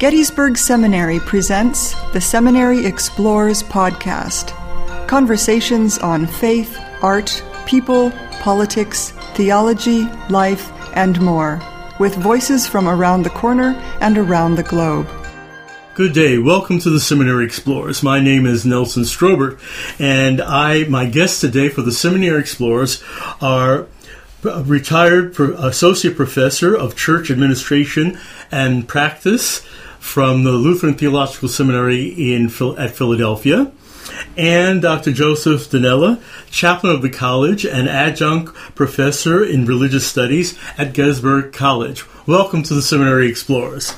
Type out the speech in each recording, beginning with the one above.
Gettysburg Seminary presents the Seminary Explorers podcast. Conversations on faith, art, people, politics, theology, life, and more, with voices from around the corner and around the globe. Good day. Welcome to the Seminary Explorers. My name is Nelson Strobert, and my guests today for the Seminary Explorers are retired associate professor of church administration and practice from the Lutheran Theological Seminary at Philadelphia, and Dr. Joseph Dinella, chaplain of the college and adjunct professor in religious studies at Gettysburg College. Welcome to the Seminary Explorers.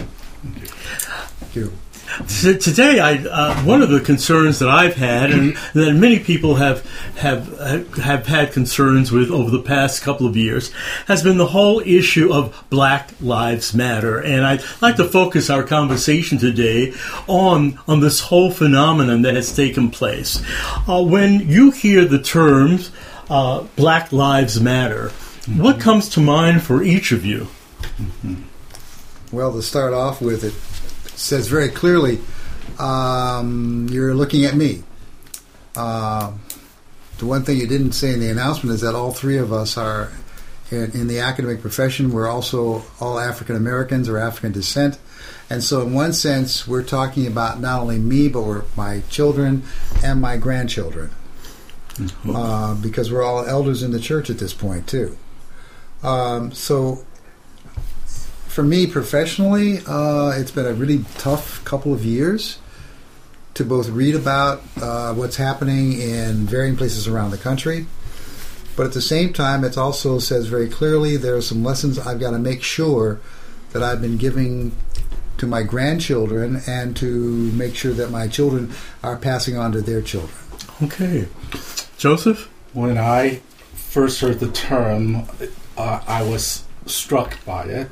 Thank you. Today, one of the concerns that I've had, and that many people have had concerns with over the past couple of years, has been the whole issue of Black Lives Matter. And I'd like to focus our conversation today on this whole phenomenon that has taken place. When you hear the terms Black Lives Matter, what comes to mind for each of you? Well, to start off with, it says very clearly, you're looking at me. The one thing you didn't say in the announcement is that all three of us are in the academic profession. We're also all African Americans or African descent. And so in one sense, we're talking about not only me, but my children and my grandchildren. Because we're all elders in the church at this point, too. So for me professionally, it's been a really tough couple of years to both read about what's happening in varying places around the country, but at the same time, it also says very clearly there are some lessons I've got to make sure that I've been giving to my grandchildren and to make sure that my children are passing on to their children. Okay. Joseph? When I first heard the term, I was struck by it.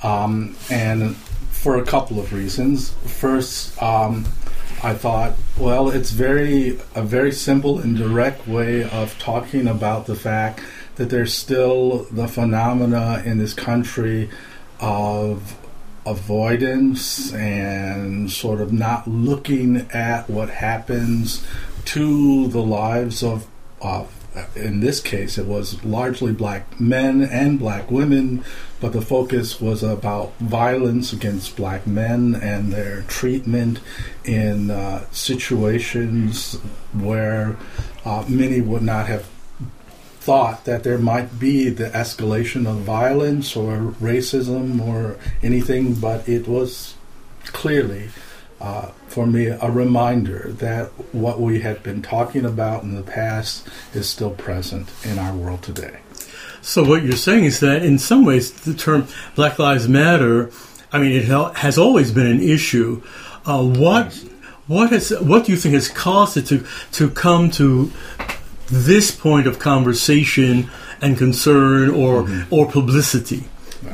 And for a couple of reasons. First, I thought, well, it's a very simple and direct way of talking about the fact that there's still the phenomena in this country of avoidance and sort of not looking at what happens to the lives of in this case, it was largely black men and black women, but the focus was about violence against black men and their treatment in situations where many would not have thought that there might be the escalation of violence or racism or anything, but it was clearly for me, a reminder that what we had been talking about in the past is still present in our world today. So what you're saying is that in some ways the term Black Lives Matter, I mean, it has always been an issue. What do you think has caused it to come to this point of conversation and concern or publicity? Well,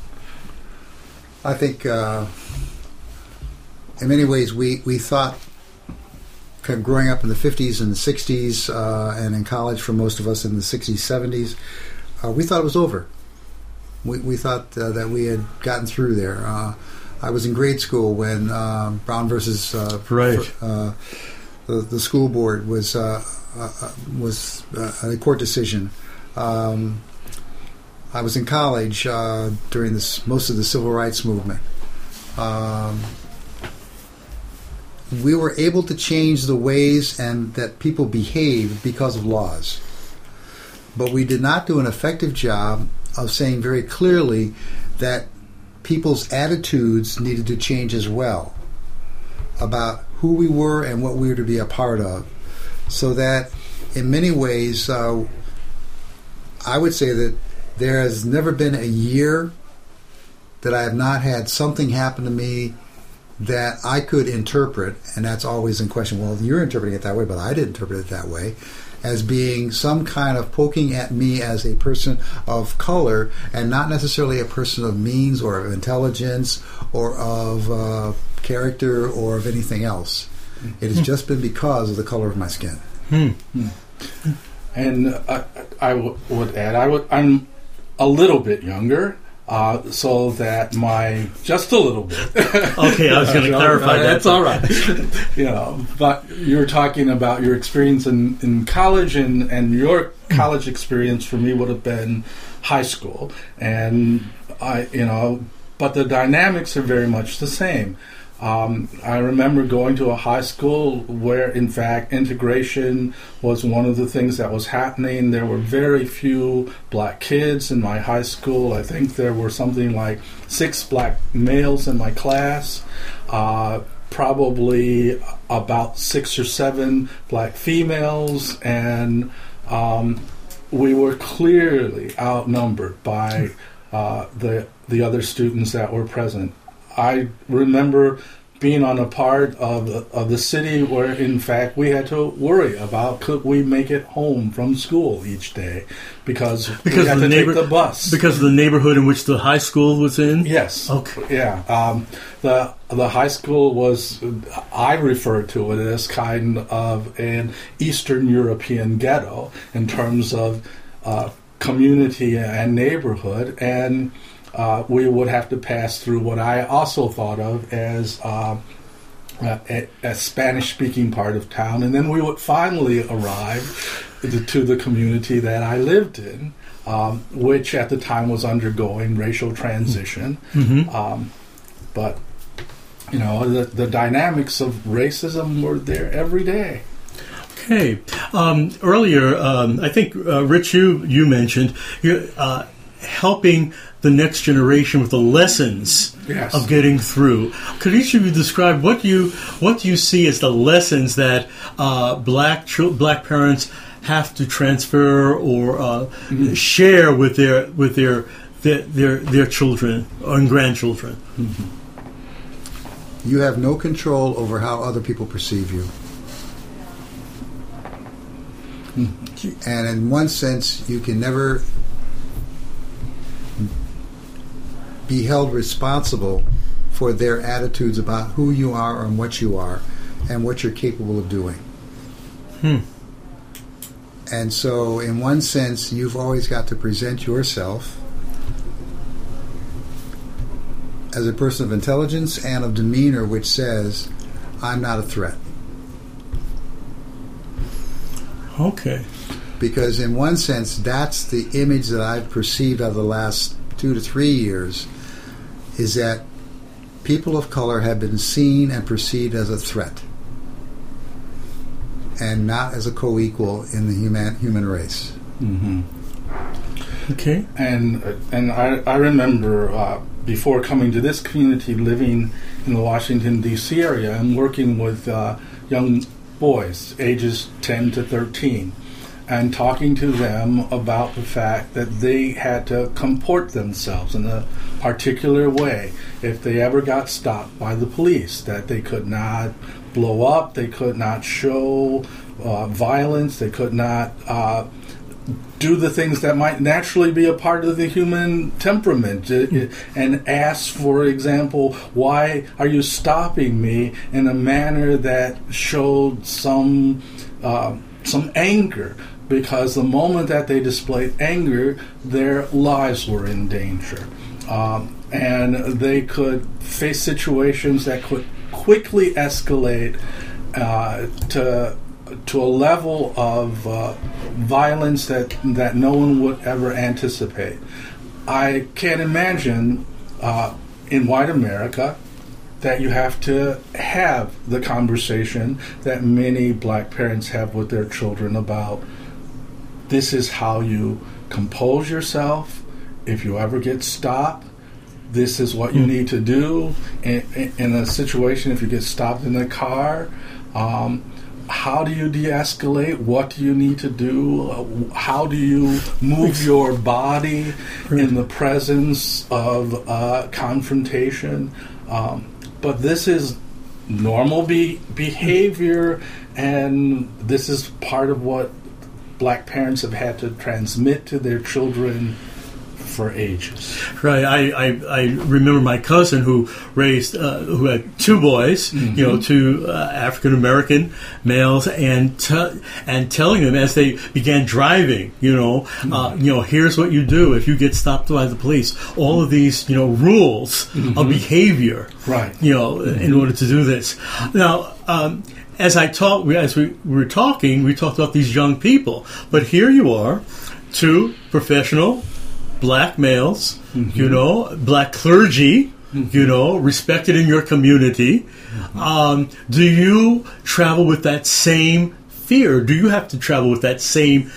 I think in many ways, we thought, kind of growing up in the 50s and the 60s, and in college for most of us in the 60s, 70s, we thought it was over. We thought that we had gotten through there. I was in grade school when Brown versus the school board was a court decision. I was in college during most of the civil rights movement. We were able to change the ways and that people behaved because of laws. But we did not do an effective job of saying very clearly that people's attitudes needed to change as well about who we were and what we were to be a part of. So that in many ways, I would say that there has never been a year that I have not had something happen to me that I could interpret, and that's always in question, well, you're interpreting it that way, but I didn't interpret it that way, as being some kind of poking at me as a person of color and not necessarily a person of means or of intelligence or of character or of anything else. It has just been because of the color of my skin. And I would add, I'm a little bit younger, so that just a little bit. Okay, I was going to clarify that. That's all right. But you're talking about your experience in college, and your college experience for me would have been high school, and but the dynamics are very much the same. I remember going to a high school where, in fact, integration was one of the things that was happening. There were very few black kids in my high school. I think there were something like 6 black males in my class, probably about 6 or 7 black females, and we were clearly outnumbered by the other students that were present. I remember being on a part of the city where, in fact, we had to worry about could we make it home from school each day because we had to take the bus. Because of the neighborhood in which the high school was in? Yes. Okay. Yeah. The high school was, I refer to it as kind of an Eastern European ghetto in terms of community and neighborhood, and we would have to pass through what I also thought of as a Spanish-speaking part of town, and then we would finally arrive to the community that I lived in, which at the time was undergoing racial transition. Mm-hmm. But the dynamics of racism were there every day. Okay. Earlier, I think Rich, you mentioned helping the next generation with the lessons of getting through. Could each of you describe what you see as the lessons that black parents have to transfer or share with their children and grandchildren? You have no control over how other people perceive you. And in one sense, you can never be held responsible for their attitudes about who you are and what you're capable of doing. And so, in one sense, you've always got to present yourself as a person of intelligence and of demeanor which says, I'm not a threat. Okay. Because in one sense, that's the image that I've perceived of the last 2 to 3 years, is that people of color have been seen and perceived as a threat and not as a co-equal in the human race. Mm-hmm. Okay. And I remember before coming to this community, living in the Washington, D.C. area and working with young boys, ages 10 to 13, and talking to them about the fact that they had to comport themselves in a particular way if they ever got stopped by the police, that they could not blow up, they could not show violence, they could not do the things that might naturally be a part of the human temperament, and ask, for example, why are you stopping me, in a manner that showed some anger, because the moment that they displayed anger, their lives were in danger. And they could face situations that could quickly escalate to a level of violence that no one would ever anticipate. I can't imagine in white America that you have to have the conversation that many black parents have with their children about, this is how you compose yourself if you ever get stopped. This is what you need to do in a situation if you get stopped in the car. How do you de-escalate? What do you need to do? How do you move your body in the presence of confrontation? But this is normal behavior, and this is part of what black parents have had to transmit to their children for ages. Right. I remember my cousin who had two boys, two African American males, and telling them as they began driving, here's what you do if you get stopped by the police. All of these, rules of behavior, right? In order to do this. Now, as we were talking, we talked about these young people, but here you are, two professional black males, black clergy, respected in your community. Do you travel with that same fear? Do you have to travel with that same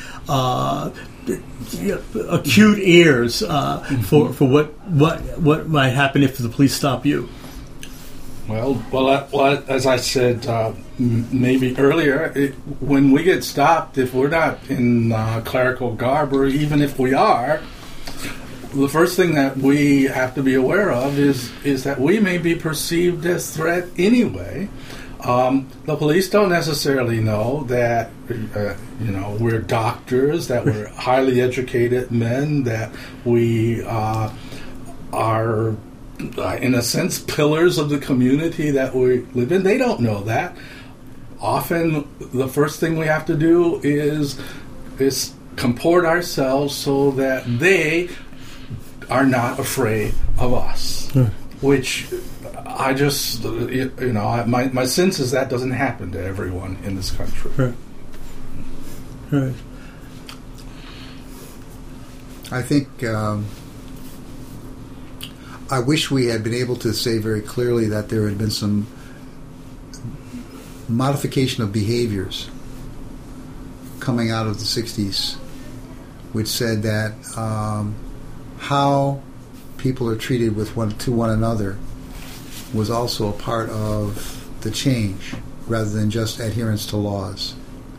acute ears for what might happen if the police stop you? Well, as I said maybe earlier, when we get stopped, if we're not in clerical garb, or even if we are, the first thing that we have to be aware of is that we may be perceived as threat anyway. The police don't necessarily know that we're doctors, that we're highly educated men, that we are in a sense pillars of the community that we live in. They don't know that. Often the first thing we have to do is comport ourselves so that they are not afraid of us, which I just, my sense is that doesn't happen to everyone in this country. Right. I think I wish we had been able to say very clearly that there had been some modification of behaviors coming out of the 60s, which said that how people are treated to one another was also a part of the change, rather than just adherence to laws.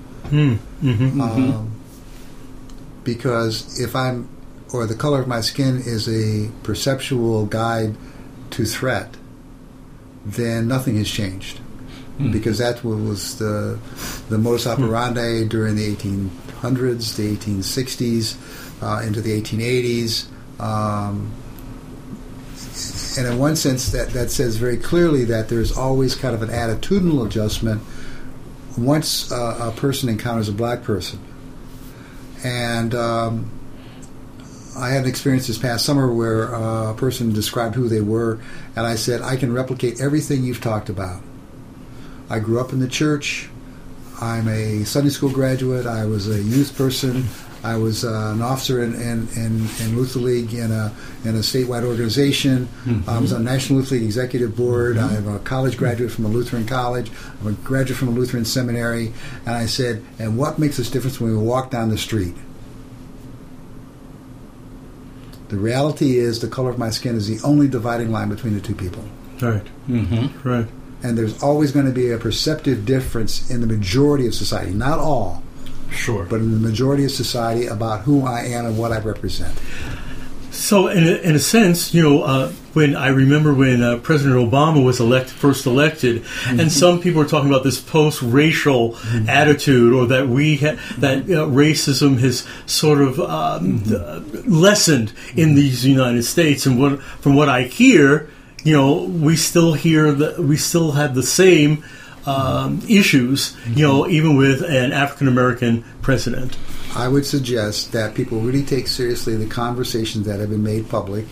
Because if the color of my skin is a perceptual guide to threat, then nothing has changed. Because that was the modus operandi during the 1800s, the 1860s, into the 1880s. And in one sense, that says very clearly that there's always kind of an attitudinal adjustment once a person encounters a black person. And I had an experience this past summer where a person described who they were, and I said, I can replicate everything you've talked about. I grew up in the church. I'm a Sunday school graduate. I was a youth person. I was an officer in Luther League in a statewide organization. I was on National Luther League Executive Board. I'm a college graduate from a Lutheran college. I'm a graduate from a Lutheran seminary. And I said, and what makes us different when we walk down the street? The reality is the color of my skin is the only dividing line between the two people. Right. Right. And there's always going to be a perceptive difference in the majority of society, not all. Sure. But in the majority of society about who I am and what I represent. So, in a sense, when President Obama was first elected, and some people were talking about this post-racial attitude, or that racism has sort of lessened in these United States. And from what I hear, we still have the same issues, even with an African American president. I would suggest that people really take seriously the conversations that have been made public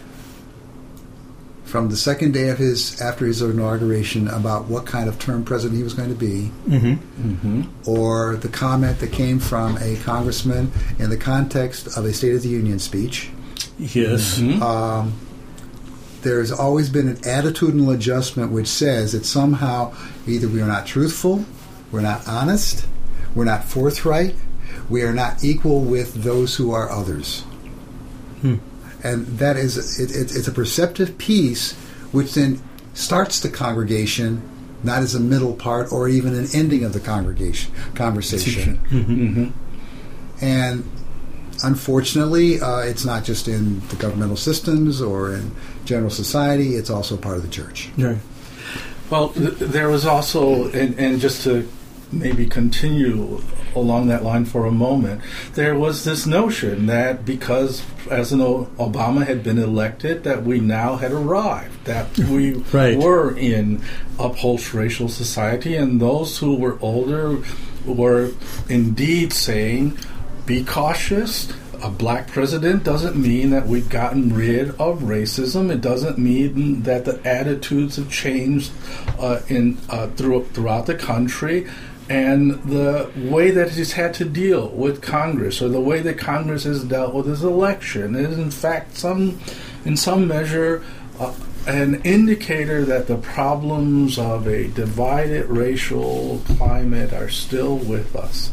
from the second day of after his inauguration about what kind of term president he was going to be, or the comment that came from a congressman in the context of a State of the Union speech. Yes. There's always been an attitudinal adjustment which says that somehow either we are not truthful, we're not honest, we're not forthright, we are not equal with those who are others. And that is, it's a perceptive piece which then starts the congregation, not as a middle part or even an ending of the conversation. And unfortunately, it's not just in the governmental systems or in general society, it's also part of the church. Right. Well, there was also, and just to maybe continue along that line for a moment. There was this notion that because President Obama had been elected, that we now had arrived, that we right. were in a post-racial society, and those who were older were indeed saying, be cautious. A black president doesn't mean that we've gotten rid of racism. It doesn't mean that the attitudes have changed throughout the country. And the way that he's had to deal with Congress, or the way that Congress has dealt with his election, is in fact in some measure an indicator that the problems of a divided racial climate are still with us.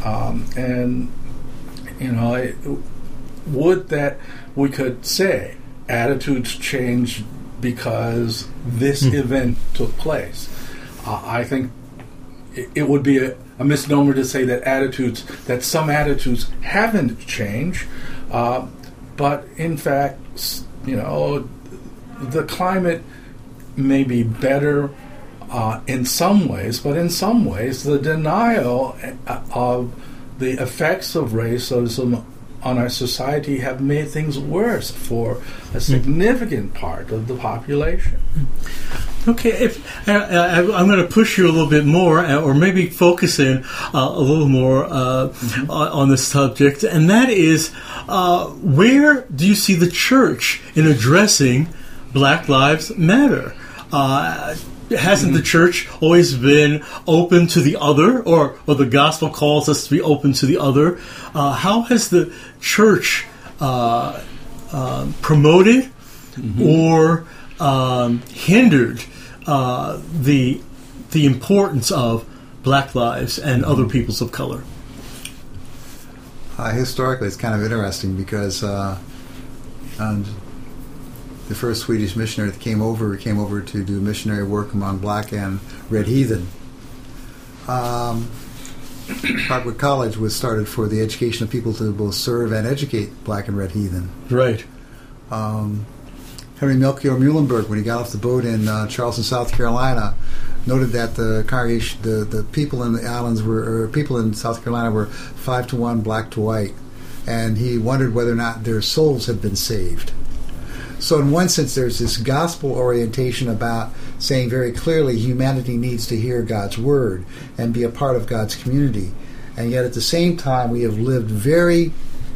Would that we could say attitudes changed because this event took place. I think it would be a misnomer to say that some attitudes haven't changed, but in fact, the climate may be better in some ways, but in some ways, the denial of the effects of racism on our society have made things worse for a significant part of the population. Okay, I'm going to push you a little bit more, or maybe focus in a little more on this subject, and that is, where do you see the church in addressing Black Lives Matter? Hasn't the church always been open to the other, or the gospel calls us to be open to the other? How has the church promoted or hindered the importance of Black lives and other peoples of color? Historically, it's kind of interesting because the first Swedish missionary that came over to do missionary work among black and red heathen. Parkwood College was started for the education of people to both serve and educate black and red heathen. Right. Henry Melchior Muhlenberg, when he got off the boat in Charleston, South Carolina, noted that the congregation, the people in the islands people in South Carolina were 5-1 black to white, and he wondered whether or not their souls had been saved. So in one sense, there's this gospel orientation about saying very clearly humanity needs to hear God's word and be a part of God's community. And yet at the same time, we have lived very,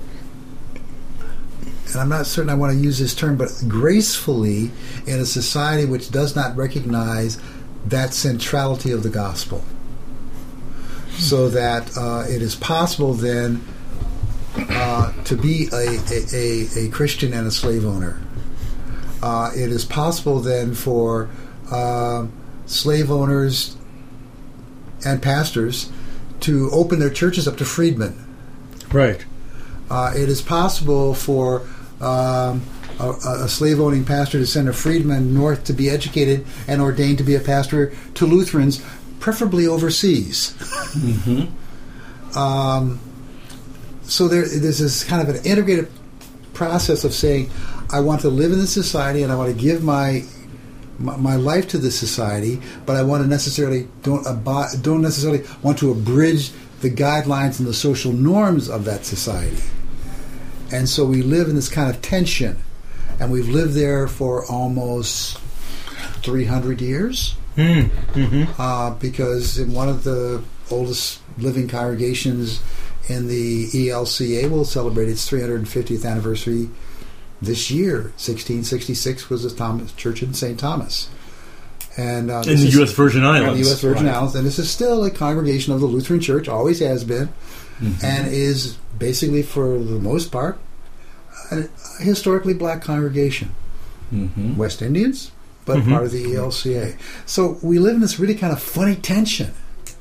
and I'm not certain I want to use this term, but gracefully in a society which does not recognize that centrality of the gospel. So that it is possible then to be a Christian and a slave owner. It is possible then for slave owners and pastors to open their churches up to freedmen. Right. It is possible for a slave-owning pastor to send a freedman north to be educated and ordained to be a pastor to Lutherans, preferably overseas. So there's this kind of an integrated process of saying, I want to live in this society and I want to give my life to this society, but I don't necessarily want to abridge the guidelines and the social norms of that society. And so we live in this kind of tension, and we've lived there for almost 300 years. Because in one of the oldest living congregations in the ELCA will celebrate its 350th anniversary this year. 1666 was the church in St. Thomas. And in the U.S. Virgin Islands. In the U.S. Virgin Islands. And this is still a congregation of the Lutheran Church, always has been, and is basically, for the most part, a historically black congregation. West Indians, but part of the ELCA. So we live in this really kind of funny tension.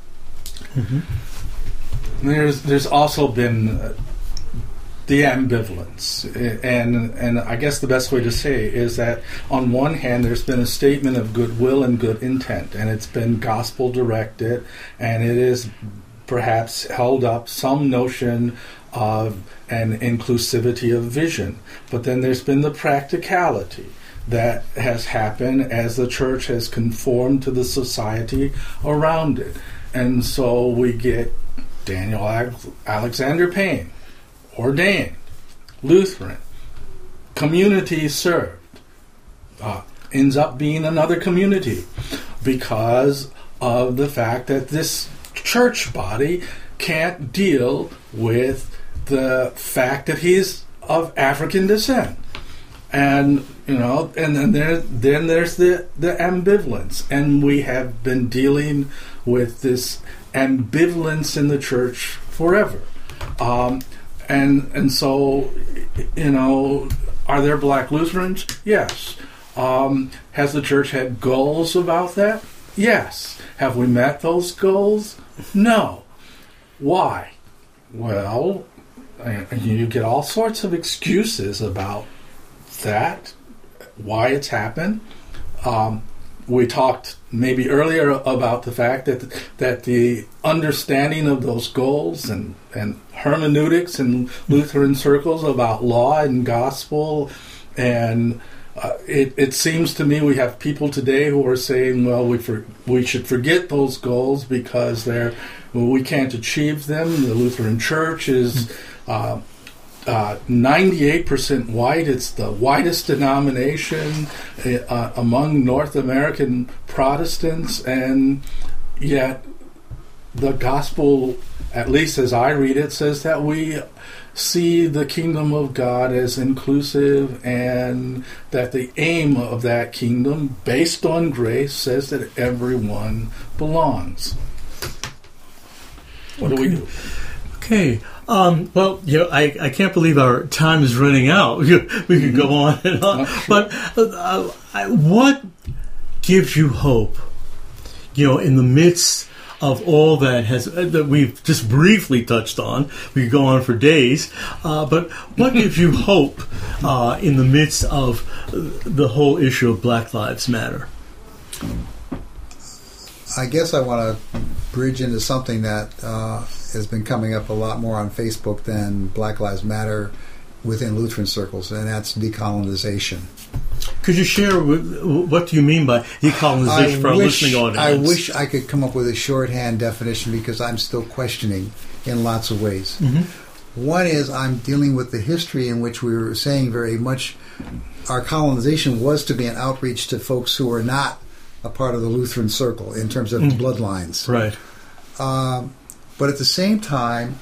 There's also been the ambivalence, and I guess the best way to say is that on one hand there's been a statement of goodwill and good intent, and it's been gospel directed, and it is perhaps held up some notion of an inclusivity of vision. But then there's been the practicality that has happened as the church has conformed to the society around it. And so we get Daniel Alexander Payne, ordained, Lutheran, community served, ends up being another community because of the fact that this church body can't deal with the fact that he's of African descent. And, and then there's the ambivalence. And we have been dealing with this ambivalence in the church forever. And so, are there black Lutherans? Yes. Has the church had goals about that? Yes. Have we met those goals? No. Why? Well, you get all sorts of excuses about that, why it's happened. We talked maybe earlier about the fact that the understanding of those goals and hermeneutics in Lutheran circles about law and gospel, and it seems to me we have people today who are saying, well, we should forget those goals because we can't achieve them. The Lutheran Church is 98% white. It's the whitest denomination among North American Protestants, and yet the gospel, at least as I read it, says that we see the kingdom of God as inclusive, and that the aim of that kingdom, based on grace, says that everyone belongs. What do we do? Okay. Well, I can't believe our time is running out. We could go on and on. Sure. But what gives you hope, in the midst of all that we've just briefly touched on? We could go on for days. But what gives you hope in the midst of the whole issue of Black Lives Matter? I guess I want to bridge into something that has been coming up a lot more on Facebook than Black Lives Matter within Lutheran circles, and that's decolonization. Could you share what do you mean by decolonization for our listening audience? I wish I could come up with a shorthand definition because I'm still questioning in lots of ways. Mm-hmm. One is I'm dealing with the history in which we were saying very much our colonization was to be an outreach to folks who are not a part of the Lutheran circle in terms of bloodlines. Right. But at the same time,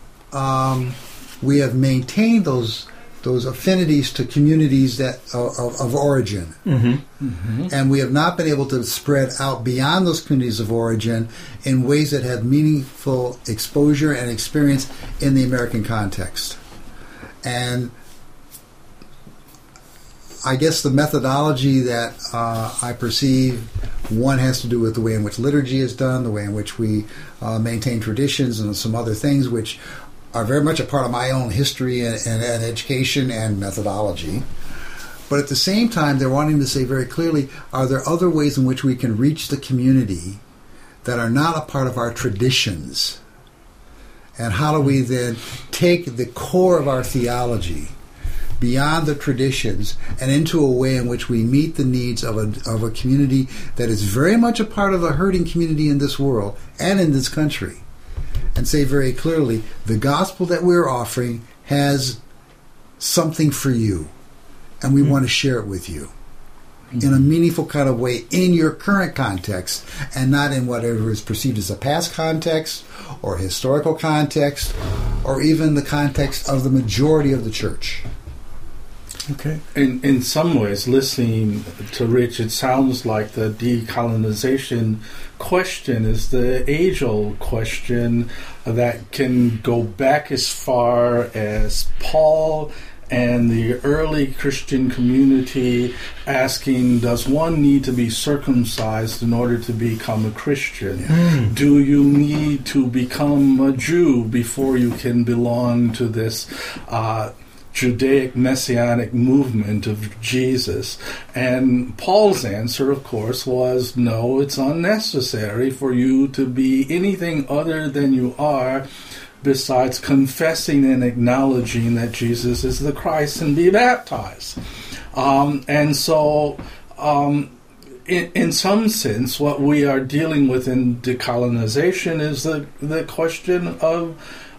we have maintained those affinities to communities that of origin. Mm-hmm. Mm-hmm. And we have not been able to spread out beyond those communities of origin in ways that have meaningful exposure and experience in the American context. And I guess the methodology that I perceive, one has to do with the way in which liturgy is done, the way in which we maintain traditions, and some other things which are very much a part of my own history and education and methodology. But at the same time, they're wanting to say very clearly, are there other ways in which we can reach the community that are not a part of our traditions? And how do we then take the core of our theology beyond the traditions and into a way in which we meet the needs of a community that is very much a part of the hurting community in this world and in this country, and say very clearly, the gospel that we're offering has something for you, and we want to share it with you in a meaningful kind of way in your current context, and not in whatever is perceived as a past context or historical context or even the context of the majority of the church. Okay. In some ways, listening to Rich, it sounds like the decolonization question is the age-old question that can go back as far as Paul and the early Christian community asking, does one need to be circumcised in order to become a Christian? Mm. Do you need to become a Jew before you can belong to this Judaic messianic movement of Jesus? And Paul's answer, of course, was no, it's unnecessary for you to be anything other than you are, besides confessing and acknowledging that Jesus is the Christ and be baptized. And so in some sense, what we are dealing with in decolonization is the question of,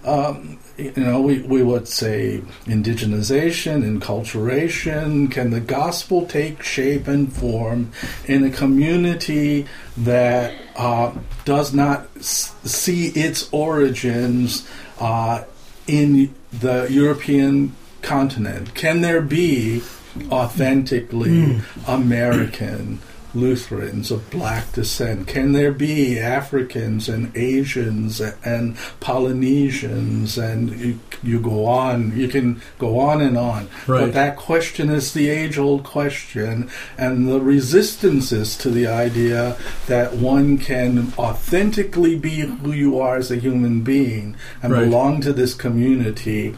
we would say indigenization, enculturation. Can the gospel take shape and form in a community that does not see its origins in the European continent? Can there be authentically American Lutherans of black descent? Can there be Africans and Asians and Polynesians, and you go on, you can go on and on. Right. But that question is the age-old question, and the resistances to the idea that one can authentically be who you are as a human being and right. belong to this community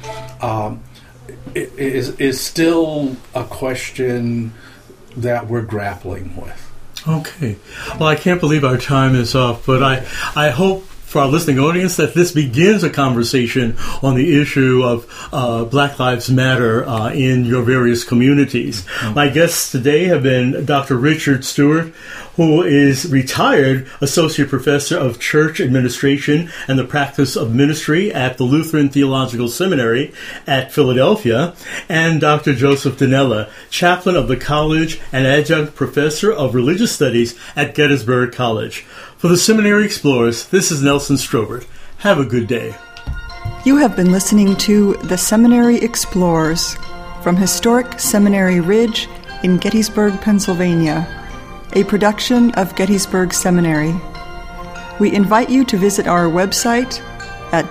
is still a question that we're grappling with. Okay. Well, I can't believe our time is up, but I hope for our listening audience that this begins a conversation on the issue of Black Lives Matter in your various communities. Mm-hmm. My guests today have been Dr. Richard Stewart, who is retired Associate Professor of Church Administration and the Practice of Ministry at the Lutheran Theological Seminary at Philadelphia, and Dr. Joseph Dinella, Chaplain of the College and Adjunct Professor of Religious Studies at Gettysburg College. For the Seminary Explorers, this is Nelson Strobert. Have a good day. You have been listening to The Seminary Explorers from historic Seminary Ridge in Gettysburg, Pennsylvania, a production of Gettysburg Seminary. We invite you to visit our website at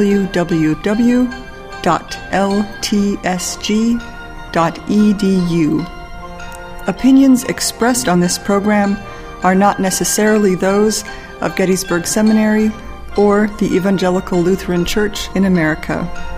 www.ltsg.edu. Opinions expressed on this program are not necessarily those of Gettysburg Seminary or the Evangelical Lutheran Church in America.